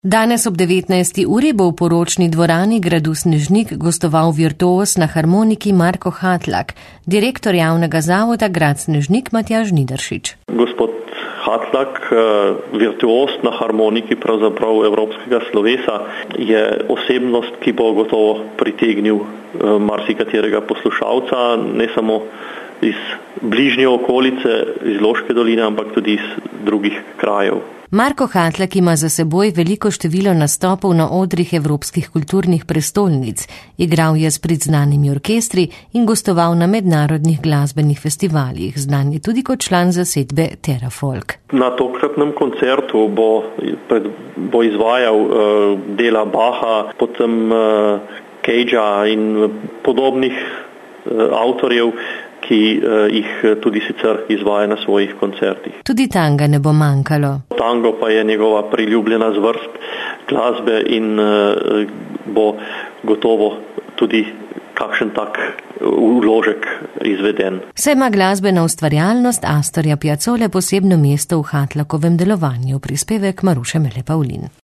Danes ob 19. uri bo v poročni dvorani gradu Snežnik gostoval virtuoz na harmoniki Marko Hatlak, direktor javnega zavoda Grad Snežnik Matjaž Žnidaršič. Gospod Hatlak, virtuoz na harmoniki pravzaprav evropskega slovesa, je osebnost, ki bo gotovo pritegnil marsikaterega poslušalca, ne samo iz bližnje okolice, iz Loške doline, ampak tudi iz drugih krajev. Marko Hatlak ima za seboj veliko število nastopov na odrih evropskih kulturnih prestolnic, igral je s priznanimi orkestri in gostoval na mednarodnih glasbenih festivalih, znan je tudi kot član zasedbe Terrafolk. Na tokratnem koncertu bo izvajal dela Bacha, potem Cagea in podobnih avtorjev, ki jih tudi sicer izvaja na svojih koncertih. Tudi tanga ne bo manjkalo. Tango pa je njegova priljubljena zvrst glasbe in bo gotovo tudi kakšen tak vložek izveden. Saj ima glasbena ustvarjalnost Astorja Piazzole posebno mesto v Hatlakovem delovanju, prispevek Maruše Mele Pavlin.